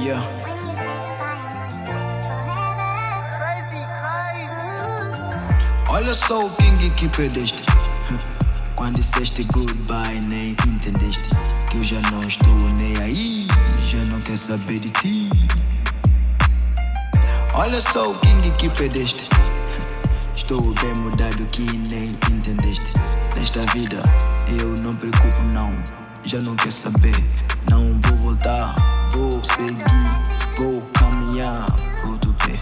Yeah. Olha só o King que perdeste. Quando disseste goodbye nem entendeste que eu já não estou nem aí, já não quero saber de ti. Olha só o King que perdeste. Estou bem mudado que nem entendeste. Nesta vida eu não preocupo não, já não quero saber. Não vou voltar, vou seguir, vou caminhar por tu ter.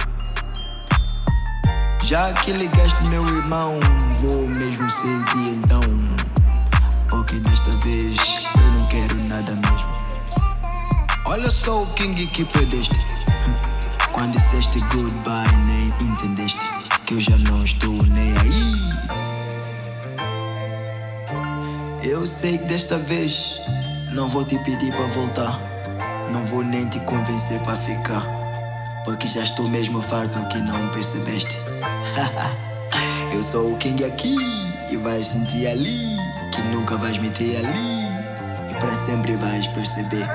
Já que ligaste meu irmão, vou mesmo seguir então. Porque desta vez eu não quero nada mesmo. Olha só o King que perdeste. Quando disseste goodbye nem entendeste que eu já não estou nem aí. Eu sei que desta vez não vou te pedir para voltar, não vou nem te convencer para ficar, porque já estou mesmo farto que não percebeste. Eu sou o King aqui e vais sentir ali que nunca vais me ter ali e para sempre vais perceber.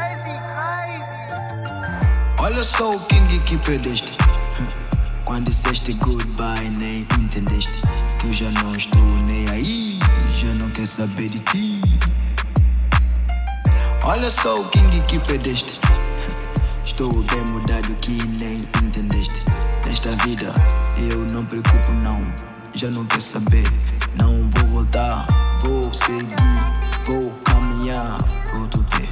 Olha só o King que perdeste. Quando disseste goodbye nem entendeste que eu já não estou nem aí, já não quero saber de ti. Olha só o King que perdeste. Estou bem mudado que nem entendeste. Nesta vida eu não preocupo não, já não quero saber. Não vou voltar, vou seguir, vou caminhar por tu ter.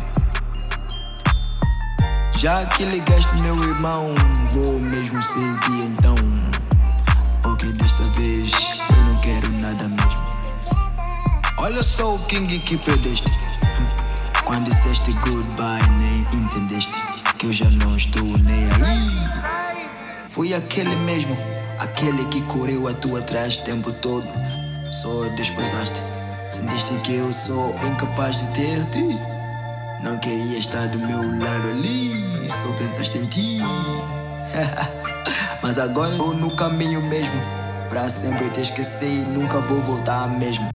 Já que ligaste meu irmão, vou mesmo seguir então, porque desta vez eu não quero nada mesmo. Olha só o King que perdeste. Quando disseste goodbye nem entendeste que eu já não estou nem aí. Fui aquele mesmo, aquele que correu a tua atrás o tempo todo. Só desprezaste, sentiste que eu sou incapaz de ter-te. Não queria estar do meu lado ali, só pensaste em ti. Mas agora eu no caminho mesmo, pra sempre te esquecer e nunca vou voltar mesmo.